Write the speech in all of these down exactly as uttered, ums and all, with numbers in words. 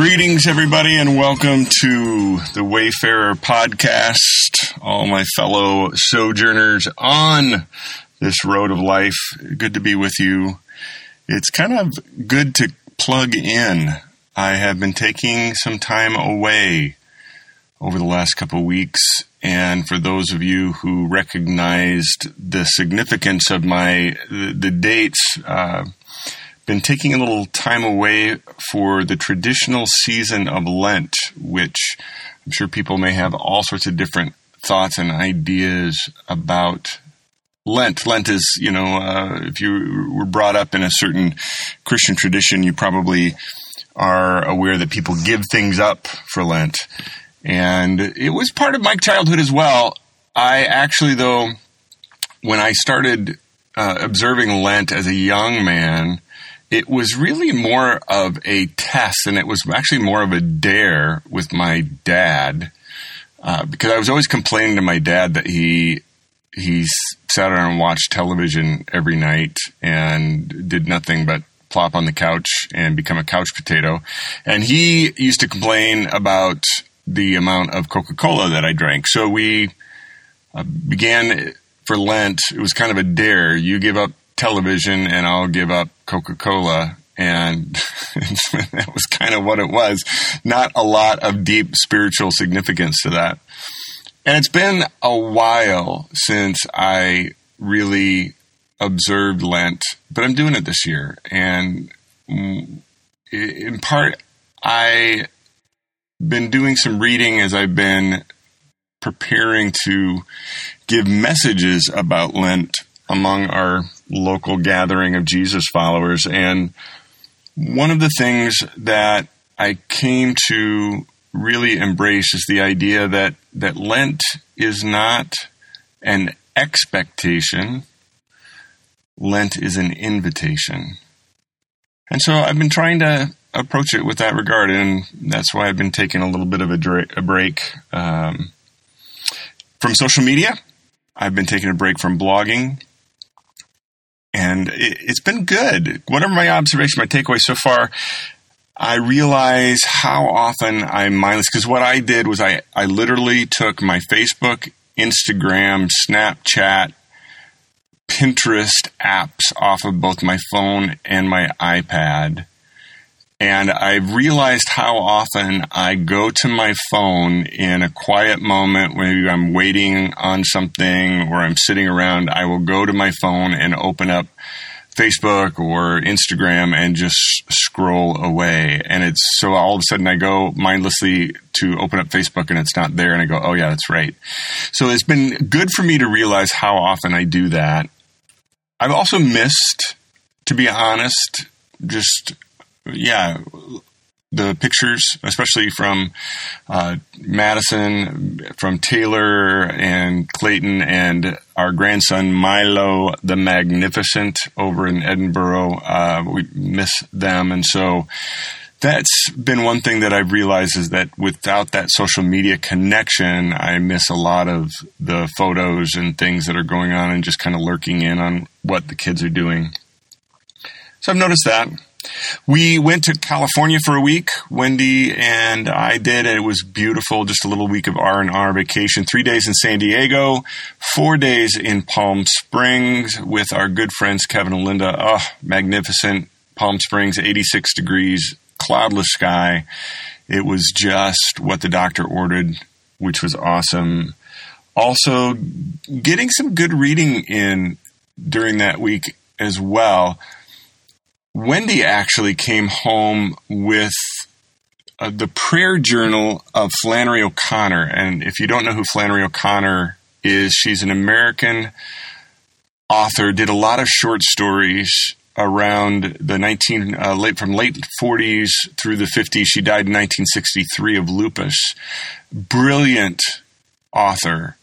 Greetings, everybody, and welcome to the Wayfarer podcast. All my fellow sojourners on this road of life, good to be with you. It's kind of good to plug in. I have been taking some time away over the last couple of weeks, and for those of you who recognized the significance of my the, the dates, uh, been taking a little time away for the traditional season of Lent, which I'm sure people may have all sorts of different thoughts and ideas about Lent. Lent is, you know, uh, if you were brought up in a certain Christian tradition, you probably are aware that people give things up for Lent. And it was part of my childhood as well. I actually, though, when I started uh, observing Lent as a young man, it was really more of a test, and it was actually more of a dare with my dad, uh, because I was always complaining to my dad that he he sat around and watched television every night and did nothing but plop on the couch and become a couch potato. And he used to complain about the amount of Coca-Cola that I drank. So we uh, began for Lent. It was kind of a dare. You give up television and I'll give up Coca-Cola, and that was kind of what it was. Not a lot of deep spiritual significance to that. And it's been a while since I really observed Lent, but I'm doing it this year. And in part, I've been doing some reading as I've been preparing to give messages about Lent among our local gathering of Jesus followers. And one of the things that I came to really embrace is the idea that, that Lent is not an expectation. Lent is an invitation. And so I've been trying to approach it with that regard, and that's why I've been taking a little bit of a, dra- a break um, from social media. I've been taking a break from blogging. And it, it's been good. Whatever my observation, my takeaway so far, I realize how often I'm mindless. Because what I did was I, I literally took my Facebook, Instagram, Snapchat, Pinterest apps off of both my phone and my iPad. And I realized how often I go to my phone in a quiet moment when I'm waiting on something or I'm sitting around. I will go to my phone and open up Facebook or Instagram and just scroll away. And it's so all of a sudden I go mindlessly to open up Facebook and it's not there. And I go, oh yeah, that's right. So it's been good for me to realize how often I do that. I've also missed, to be honest, just Yeah, the pictures, especially from uh, Madison, from Taylor and Clayton, and our grandson Milo the Magnificent over in Edinburgh. Uh, we miss them. And so that's been one thing that I've realized is that without that social media connection, I miss a lot of the photos and things that are going on and just kind of lurking in on what the kids are doing. So I've noticed that. We went to California for a week. Wendy and I did, and it was beautiful. Just a little week of R and R vacation. Three days in San Diego, four days in Palm Springs with our good friends Kevin and Linda. Oh, magnificent. Palm Springs, eighty-six degrees, cloudless sky. It was just what the doctor ordered, which was awesome. Also, getting some good reading in during that week as well. Wendy actually came home with uh, the prayer journal of Flannery O'Connor. And if you don't know who Flannery O'Connor is, she's an American author, did a lot of short stories around the nineteen uh, late from late forties through the fifties. She died in nineteen sixty-three of lupus. Brilliant author.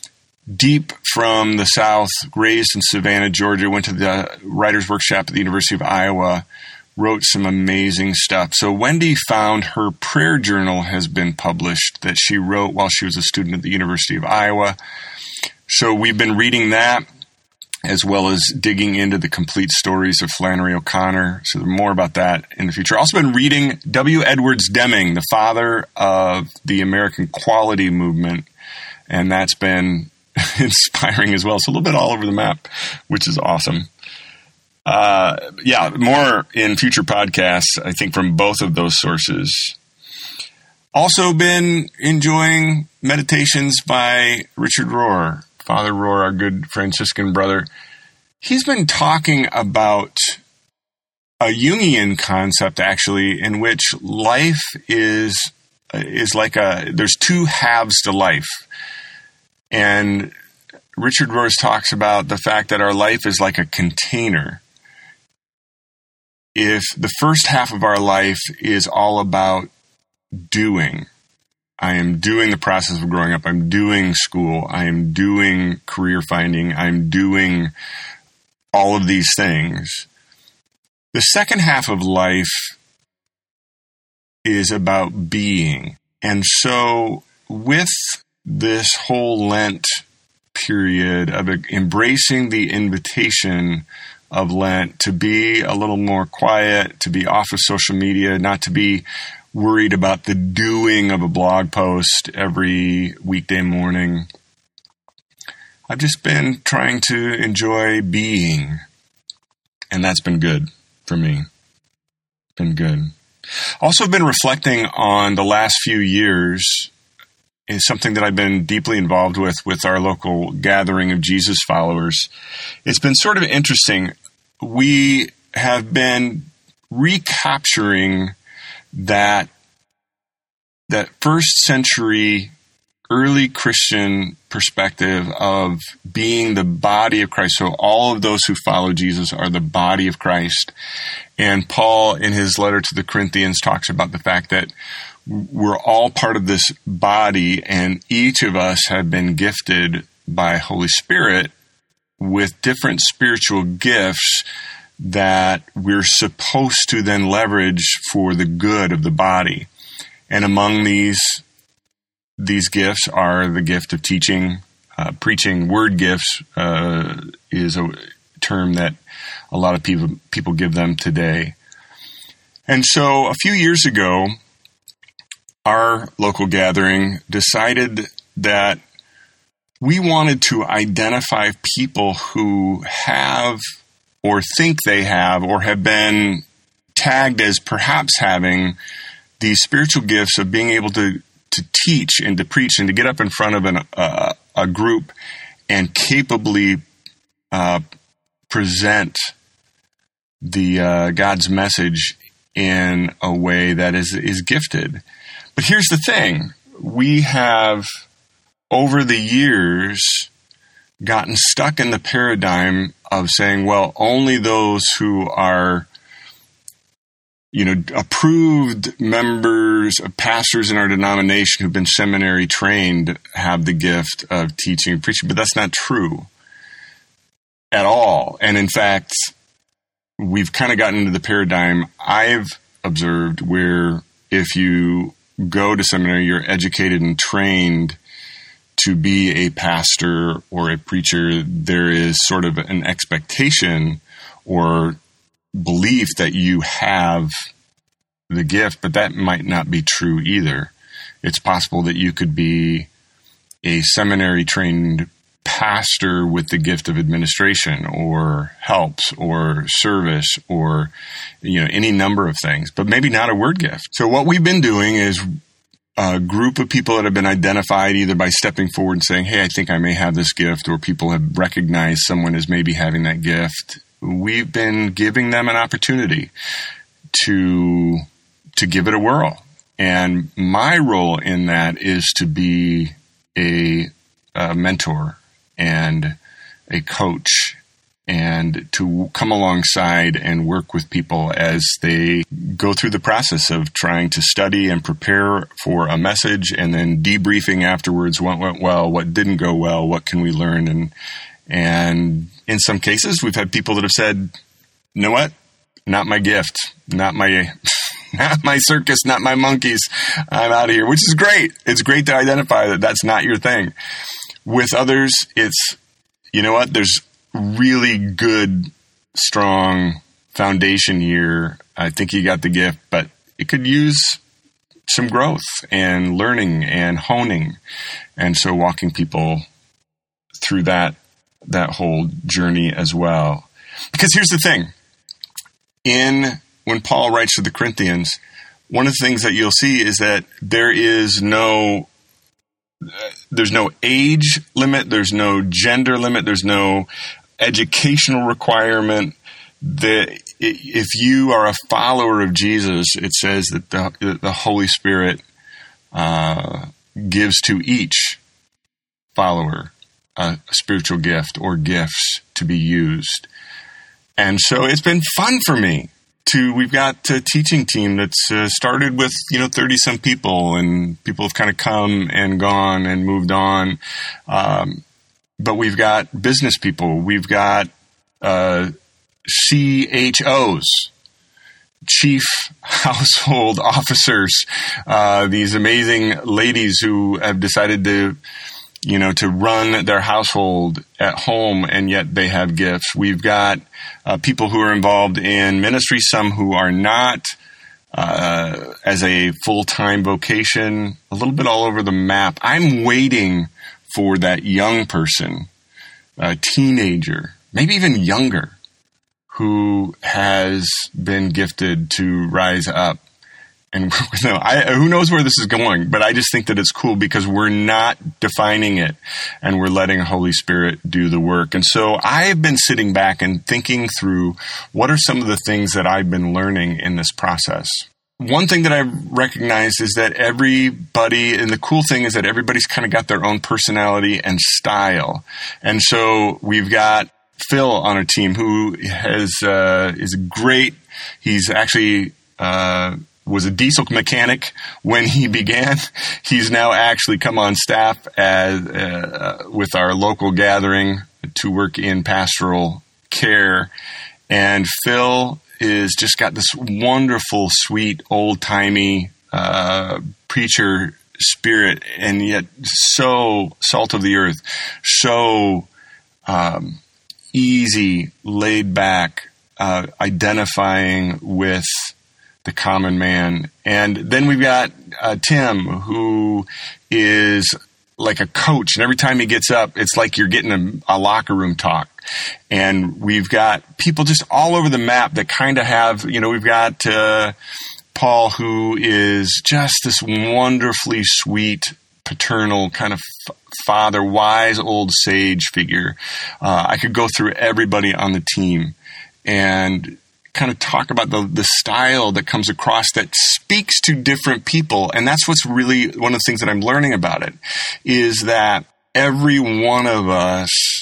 Deep from the South, raised in Savannah, Georgia, went to the Writers' Workshop at the University of Iowa, wrote some amazing stuff. So Wendy found her prayer journal has been published that she wrote while she was a student at the University of Iowa. So we've been reading that. as well as digging into the complete stories of Flannery O'Connor. So more about that in the future. Also been reading W. Edwards Deming, the father of the American Quality Movement, and that's been inspiring as well. So a little bit all over the map, which is awesome. Uh, yeah, more in future podcasts, I think, from both of those sources. Also been enjoying meditations by Richard Rohr, Father Rohr, our good Franciscan brother. He's been talking about a Jungian concept, actually, in which life is is like a, there's two halves to life. And Richard Rohr talks about the fact that our life is like a container. If the first half of our life is all about doing, I am doing the process of growing up. I'm doing school. I am doing career finding. I'm doing all of these things. The second half of life is about being. And so with this whole Lent period of embracing the invitation of Lent to be a little more quiet, to be off of social media, not to be worried about the doing of a blog post every weekday morning. I've just been trying to enjoy being, and that's been good for me. Been good. Also been reflecting on the last few years. Is something that I've been deeply involved with, with our local gathering of Jesus followers. It's been sort of interesting. We have been recapturing that that first century early Christian perspective of being the body of Christ. So all of those who follow Jesus are the body of Christ. And Paul, in his letter to the Corinthians, talks about the fact that we're all part of this body, and each of us have been gifted by Holy Spirit with different spiritual gifts that we're supposed to then leverage for the good of the body. And among these these gifts are the gift of teaching, uh, preaching. Word gifts uh, is a term that a lot of people people give them today. And so a few years ago, our local gathering decided that we wanted to identify people who have or think they have or have been tagged as perhaps having these spiritual gifts of being able to, to teach and to preach and to get up in front of an, uh, a group and capably uh, present the uh, God's message in a way that is is gifted. But here's the thing. We have, over the years, gotten stuck in the paradigm of saying, well, only those who are, you know, approved members of pastors in our denomination who've been seminary trained have the gift of teaching and preaching. But that's not true at all. And in fact, we've kind of gotten into the paradigm I've observed where if you go to seminary, you're educated and trained to be a pastor or a preacher, there is sort of an expectation or belief that you have the gift, but that might not be true either. It's possible that you could be a seminary trained pastor with the gift of administration or helps or service or, you know, any number of things, but maybe not a word gift. So what we've been doing is a group of people that have been identified either by stepping forward and saying, hey, I think I may have this gift, or people have recognized someone as maybe having that gift. We've been giving them an opportunity to, to give it a whirl. And my role in that is to be a, a mentor and a coach, and to come alongside and work with people as they go through the process of trying to study and prepare for a message, and then debriefing afterwards what went well, what didn't go well, what can we learn. And and in some cases, we've had people that have said, you know what, not my gift, not my not my circus, not my monkeys, I'm out of here, which is great. It's great to identify that that's not your thing. With others, it's, you know what, there's really good, strong foundation year. I think you got the gift, but it could use some growth and learning and honing. And so walking people through that, that whole journey as well. Because here's the thing. In, when Paul writes to the Corinthians, one of the things that you'll see is that there is no, there's no age limit, there's no gender limit, there's no educational requirement. That if you are a follower of Jesus, it says that the, the Holy Spirit uh, gives to each follower a spiritual gift or gifts to be used. And so it's been fun for me. To, we've got a teaching team that's uh, started with, you know, thirty some people, and people have kind of come and gone and moved on. Um, but we've got business people. We've got uh, C H Os, Chief Household Officers, uh, these amazing ladies who have decided to, you know, to run their household at home, and yet they have gifts. We've got uh, people who are involved in ministry, some who are not, uh, as a full-time vocation, a little bit all over the map. I'm waiting for that young person, a teenager, maybe even younger, who has been gifted to rise up. And you know, I, who knows where this is going, but I just think that it's cool because we're not defining it and we're letting Holy Spirit do the work. And so I've been sitting back and thinking through what are some of the things that I've been learning in this process. One thing that I've recognized is that everybody, and the cool thing is that everybody's kind of got their own personality and style. And so we've got Phil on our team who has, uh, is great. He's actually, uh, was a diesel mechanic when he began. He's now actually come on staff as, uh, with our local gathering to work in pastoral care. And Phil is just got this wonderful, sweet, old-timey uh, preacher spirit, and yet so salt of the earth, so um, easy, laid back, uh, identifying with the common man. And then we've got uh, Tim, who is like a coach, and every time he gets up, it's like you're getting a, a locker room talk. And we've got people just all over the map that kind of have, you know, we've got uh, Paul, who is just this wonderfully sweet, paternal kind of f- father, wise old sage figure. Uh, I could go through everybody on the team and kind of talk about the, the style that comes across that speaks to different people. And that's what's really one of the things that I'm learning about it, is that every one of us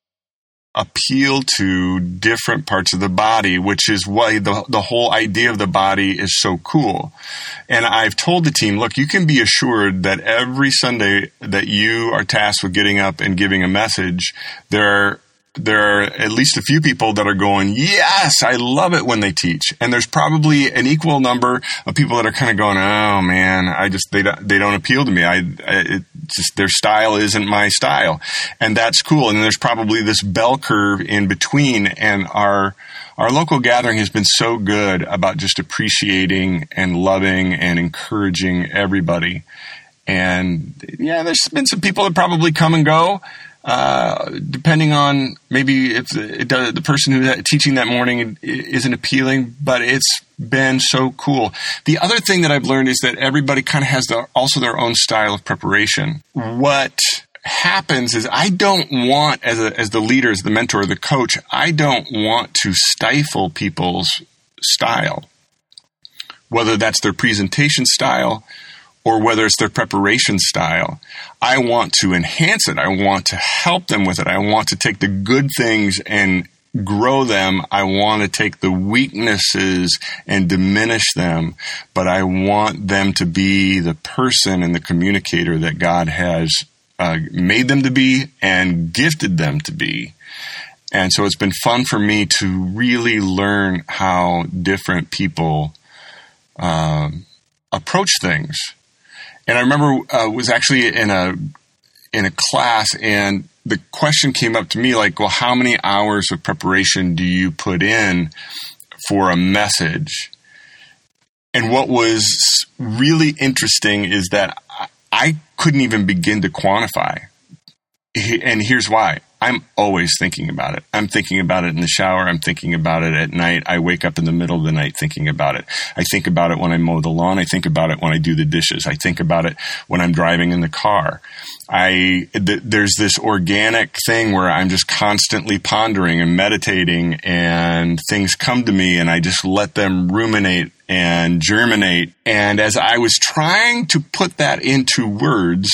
appeal to different parts of the body, which is why the, the whole idea of the body is so cool. And I've told the team, look, you can be assured that every Sunday that you are tasked with getting up and giving a message, there are there are at least a few people that are going, yes, I love it when they teach. And there's probably an equal number of people that are kind of going, oh man, I just, they don't, they don't appeal to me. I, I it just, their style isn't my style. And that's cool. And there's probably this bell curve in between. And our, our local gathering has been so good about just appreciating and loving and encouraging everybody. And yeah, there's been some people that probably come and go. Uh, depending on maybe if the, the, the person who's teaching that morning isn't appealing, but it's been so cool. The other thing that I've learned is that everybody kind of has the, also their own style of preparation. What happens is I don't want, as a, as the leader, as the mentor, the coach, I don't want to stifle people's style, whether that's their presentation style or whether it's their preparation style. I want to enhance it. I want to help them with it. I want to take the good things and grow them. I want to take the weaknesses and diminish them, but I want them to be the person and the communicator that God has uh, made them to be and gifted them to be. And so it's been fun for me to really learn how different people um, approach things. And I remember uh, was actually in a in a class, and the question came up to me like, well, how many hours of preparation do you put in for a message? And what was really interesting is that I couldn't even begin to quantify. And here's why. I'm always thinking about it. I'm thinking about it in the shower. I'm thinking about it at night. I wake up in the middle of the night thinking about it. I think about it when I mow the lawn. I think about it when I do the dishes. I think about it when I'm driving in the car. I th- there's this organic thing where I'm just constantly pondering and meditating, and things come to me and I just let them ruminate and germinate. And as I was trying to put that into words,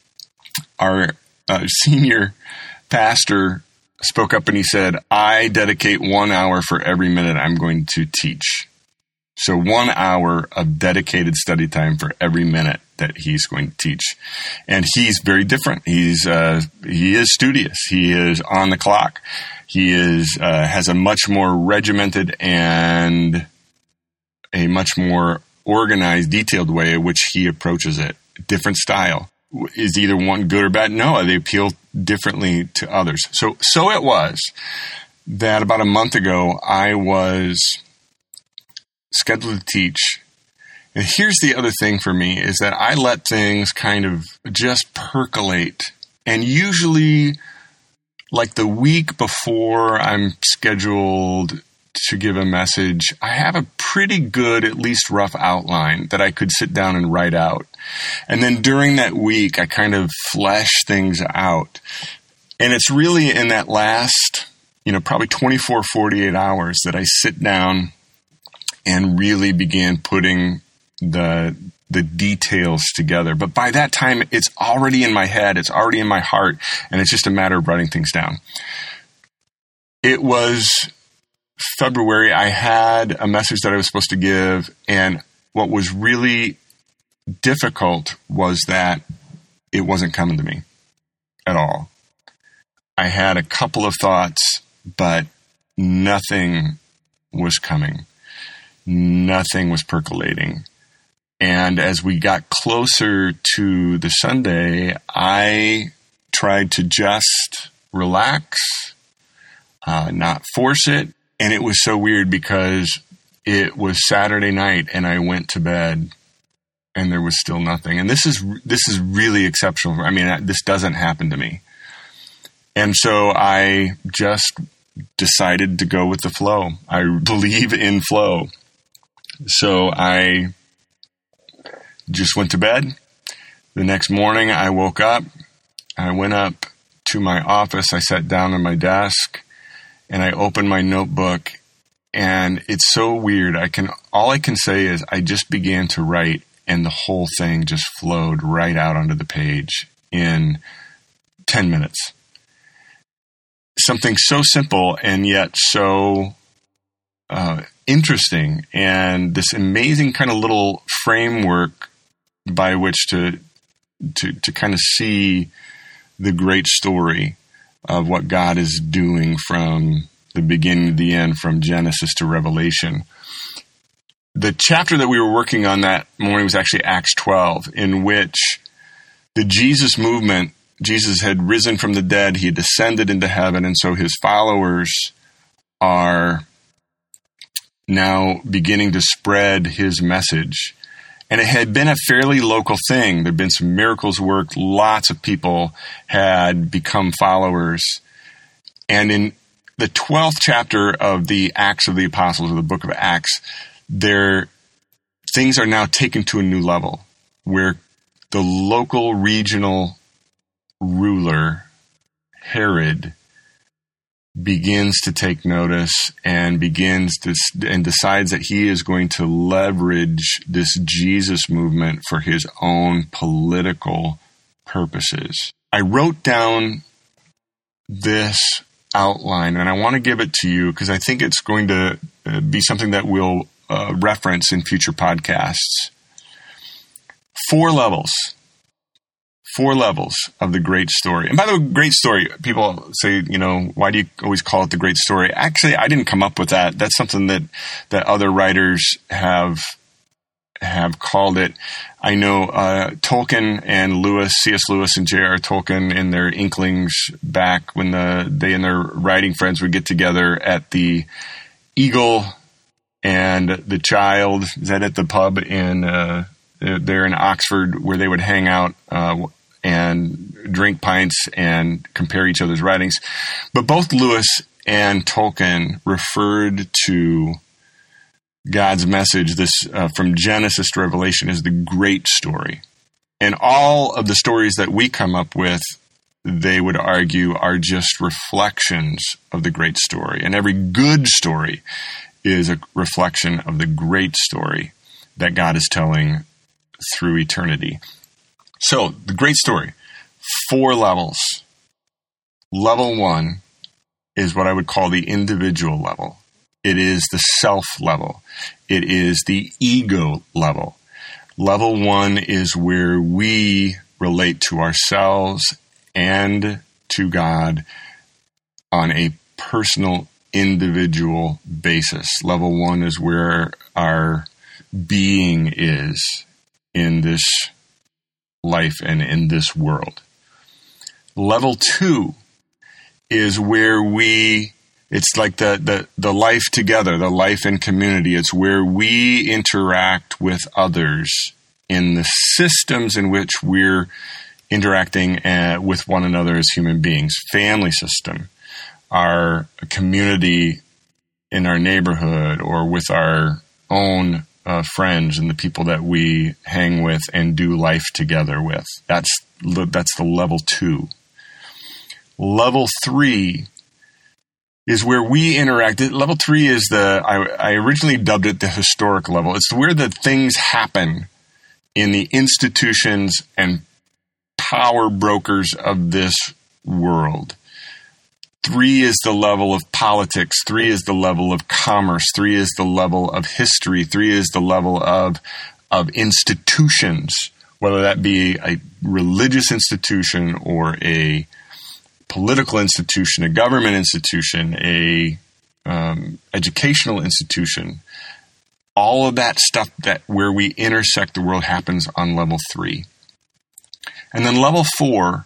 our uh, senior pastor spoke up and he said, I dedicate one hour for every minute I'm going to teach. So one hour of dedicated study time for every minute that he's going to teach. And he's very different. He's, uh, he is studious. He is on the clock. He is, uh, has a much more regimented and a much more organized, detailed way in which he approaches it. Different style. Is either one good or bad? No, they appeal differently to others. So, so it was that about a month ago, I was scheduled to teach. And here's the other thing for me is that I let things kind of just percolate. And usually, like the week before I'm scheduled to give a message, I have a pretty good, at least rough outline that I could sit down and write out. And then during that week, I kind of flesh things out. And it's really in that last, you know, probably twenty-four, forty-eight hours that I sit down and really began putting the the details together. But by that time, it's already in my head, it's already in my heart, and it's just a matter of writing things down. It was February. I had a message that I was supposed to give, and what was really difficult was that it wasn't coming to me at all. I had a couple of thoughts, but nothing was coming. Nothing was percolating. And as we got closer to the Sunday, I tried to just relax, uh, not force it. And it was so weird because it was Saturday night and I went to bed and there was still nothing. And this is this is really exceptional. I mean, this doesn't happen to me. And so I just decided to go with the flow. I believe in flow. So I just went to bed. The next morning I woke up. I went up to my office. I sat down at my desk and I opened my notebook, and it's so weird. I can all I can say is I just began to write, and the whole thing just flowed right out onto the page in ten minutes. Something so simple and yet so uh, interesting, and this amazing kind of little framework by which to to to kind of see the great story of what God is doing from the beginning to the end, from Genesis to Revelation. The chapter that we were working on that morning was actually Acts twelve, in which the Jesus movement, Jesus had risen from the dead, he had descended into heaven, and so his followers are now beginning to spread his message. And it had been a fairly local thing. There had been some miracles worked. Lots of people had become followers. And in the twelfth chapter of the Acts of the Apostles, or the book of Acts, there things are now taken to a new level where the local regional ruler, Herod, begins to take notice and begins to and decides that he is going to leverage this Jesus movement for his own political purposes. I wrote down this outline, and I want to give it to you because I think it's going to be something that we'll uh, reference in future podcasts. Four levels. Four levels of the great story. And by the way, great story, people say, you know, why do you always call it the great story? Actually, I didn't come up with that. That's something that, that other writers have have called it. I know uh, Tolkien and Lewis, C S. Lewis and J R. Tolkien, in their inklings back when the they and their writing friends would get together at the Eagle and the Child. Is that at the pub in uh, there in Oxford, where they would hang out uh, and drink pints and compare each other's writings. But both Lewis and Tolkien referred to God's message, this uh, from Genesis to Revelation, is the great story. And all of the stories that we come up with, they would argue, are just reflections of the great story. And every good story is a reflection of the great story that God is telling through eternity. So, the great story, four levels. Level one is what I would call the individual level. It is the self level. It is the ego level. Level one is where we relate to ourselves and to God on a personal, individual basis. Level one is where our being is in this life and in this world. Level two is where we, it's like the, the, the life together, the life in community. It's where we interact with others in the systems in which we're interacting uh, with one another as human beings. Family system, our community in our neighborhood, or with our own uh, friends and the people that we hang with and do life together with. That's that's the level two. Level three is where we interact. Level three is the, I, I originally dubbed it the historic level. It's where the things happen in the institutions and power brokers of this world. Three is the level of politics. Three is the level of commerce. Three is the level of history. Three is the level of, of institutions, whether that be a religious institution or a political institution, a government institution, a um, educational institution. All of that stuff that where we intersect the world happens on level three. And then level four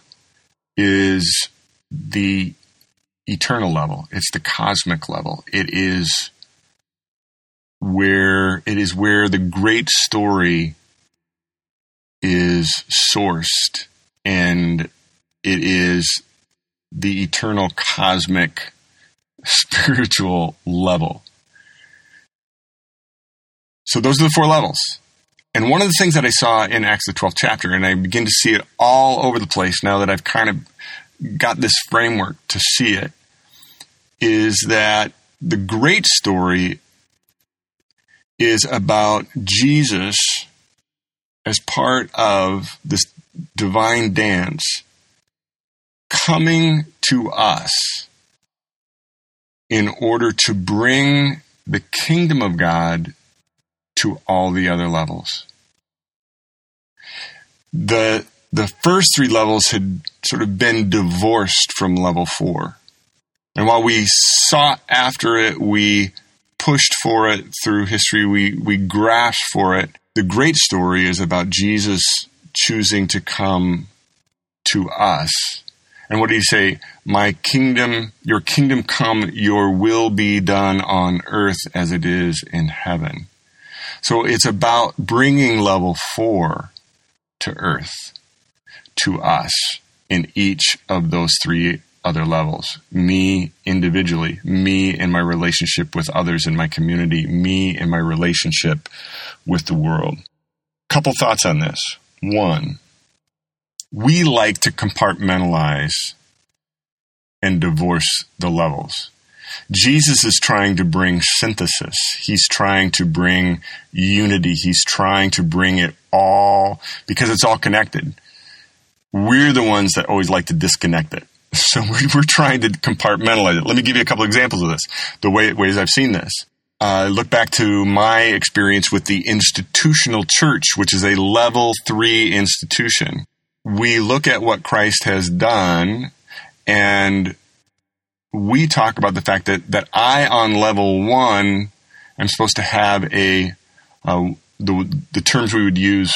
is the eternal level. It's the cosmic level. It is where it is where the great story is sourced, and it is the eternal cosmic spiritual level. So those are the four levels. And one of the things that I saw in Acts the twelfth chapter, and I begin to see it all over the place now that I've kind of got this framework to see it, is that the great story is about Jesus as part of this divine dance coming to us in order to bring the kingdom of God to all the other levels. The, the first three levels had sort of been divorced from level four. And while we sought after it, we pushed for it through history, we, we grasped for it. The great story is about Jesus choosing to come to us. And what did he say? My kingdom, your kingdom come, your will be done on earth as it is in heaven. So it's about bringing level four to earth, to us, in each of those three other levels. Me individually, me in my relationship with others in my community, me in my relationship with the world. Couple thoughts on this. One, we like to compartmentalize and divorce the levels. Jesus is trying to bring synthesis. He's trying to bring unity. He's trying to bring it all, because it's all connected. We're the ones that always like to disconnect it. So we're trying to compartmentalize it. Let me give you a couple examples of this, the way, ways I've seen this. Uh, look back to my experience with the institutional church, which is a level three institution. We look at what Christ has done, and we talk about the fact that, that I, on level one, am supposed to have a, a the the terms we would use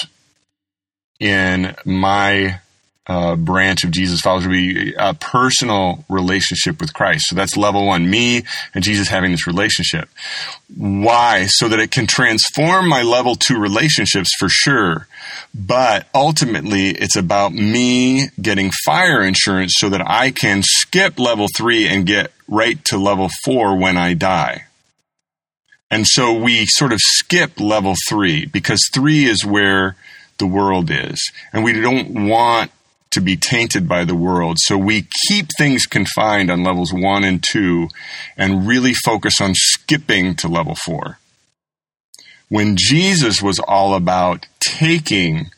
in my uh, branch of Jesus followers would be a personal relationship with Christ. So that's level one, me and Jesus having this relationship. Why? So that it can transform my level two relationships for sure. But ultimately, it's about me getting fire insurance so that I can skip level three and get right to level four when I die. And so we sort of skip level three because three is where the world is. And we don't want to be tainted by the world. So we keep things confined on levels one and two and really focus on skipping to level four. When Jesus was all about taking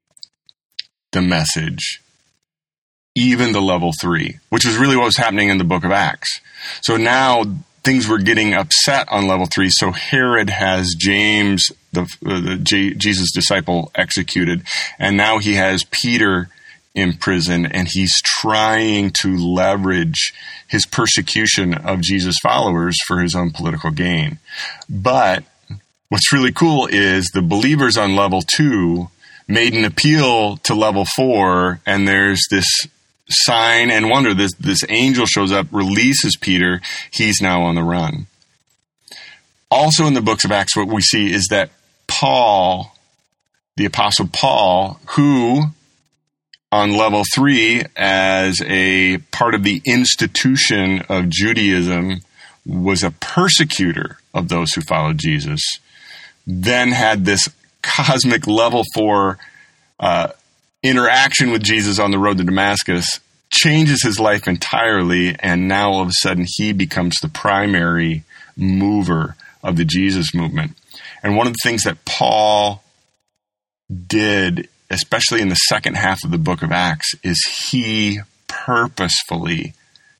the message, even the level three, which is really what was happening in the book of Acts. So now things were getting upset on level three. So Herod has James, the, uh, the J- Jesus disciple, executed. And now he has Peter in prison, and he's trying to leverage his persecution of Jesus' followers for his own political gain. But what's really cool is the believers on level two made an appeal to level four, and there's this sign and wonder. This, this angel shows up, releases Peter. He's now on the run. Also in the books of Acts, what we see is that Paul, the Apostle Paul, who on level three, as a part of the institution of Judaism, was a persecutor of those who followed Jesus, then had this cosmic level four uh, interaction with Jesus on the road to Damascus, changes his life entirely, and now all of a sudden he becomes the primary mover of the Jesus movement. And one of the things that Paul did, especially in the second half of the book of Acts, is he purposefully,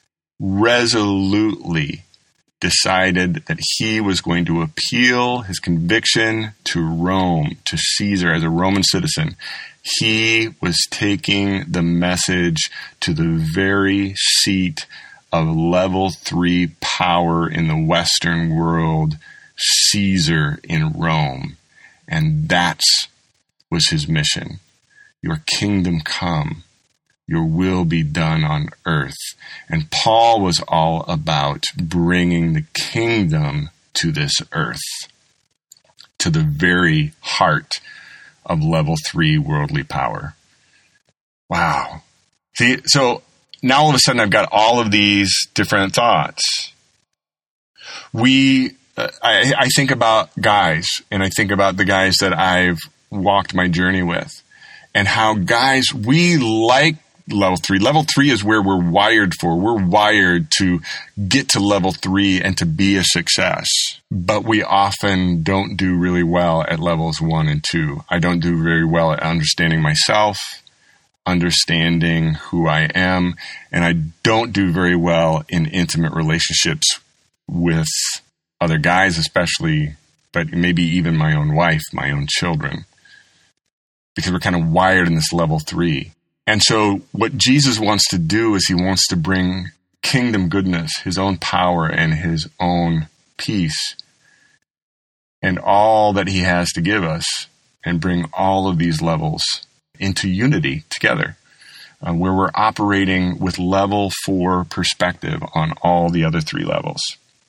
resolutely decided that he was going to appeal his conviction to Rome, to Caesar as a Roman citizen. He was taking the message to the very seat of level three power in the Western world, Caesar in Rome. And that's was his mission. Your kingdom come, your will be done on earth. And Paul was all about bringing the kingdom to this earth, to the very heart of level three worldly power. Wow. See, so now all of a sudden I've got all of these different thoughts. We, uh, I, I think about guys, and I think about the guys that I've walked my journey with, and how guys, we like level three. Level three is where we're wired for. We're wired to get to level three and to be a success. But we often don't do really well at levels one and two. I don't do very well at understanding myself, understanding who I am, and I don't do very well in intimate relationships with other guys especially, but maybe even my own wife, my own children, because we're kind of wired in this level three. And so what Jesus wants to do is he wants to bring kingdom goodness, his own power and his own peace, and all that he has to give us, and bring all of these levels into unity together, uh, where we're operating with level four perspective on all the other three levels.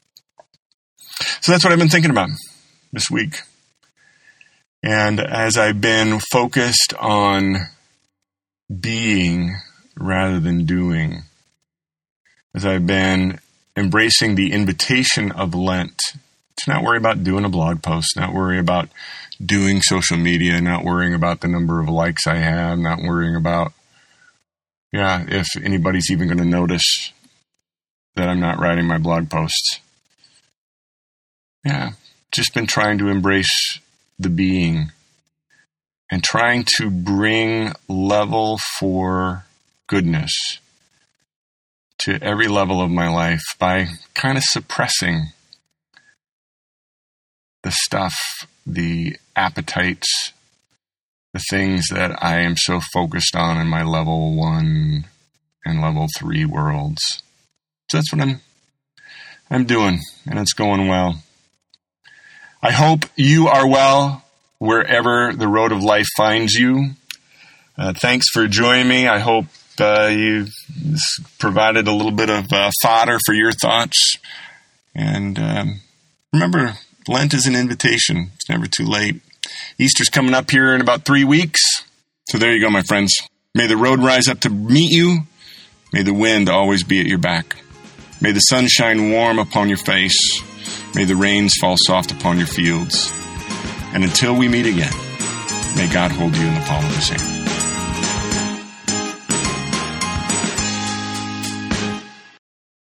So that's what I've been thinking about this week. And as I've been focused on being rather than doing, as I've been embracing the invitation of Lent to not worry about doing a blog post, not worry about doing social media, not worrying about the number of likes I have, not worrying about, yeah, if anybody's even going to notice that I'm not writing my blog posts. Yeah, just been trying to embrace the being and trying to bring level four goodness to every level of my life by kind of suppressing the stuff, the appetites, the things that I am so focused on in my level one and level three worlds. So that's what I'm I'm doing, and it's going well. I hope you are well. wherever the road of life finds you. Uh, thanks for joining me. I hope uh, you've provided a little bit of uh, fodder for your thoughts. And um, remember, Lent is an invitation. It's never too late. Easter's coming up here in about three weeks. So there you go, my friends. May the road rise up to meet you. May the wind always be at your back. May the sun shine warm upon your face. May the rains fall soft upon your fields. And until we meet again, may God hold you in the palm of his hand.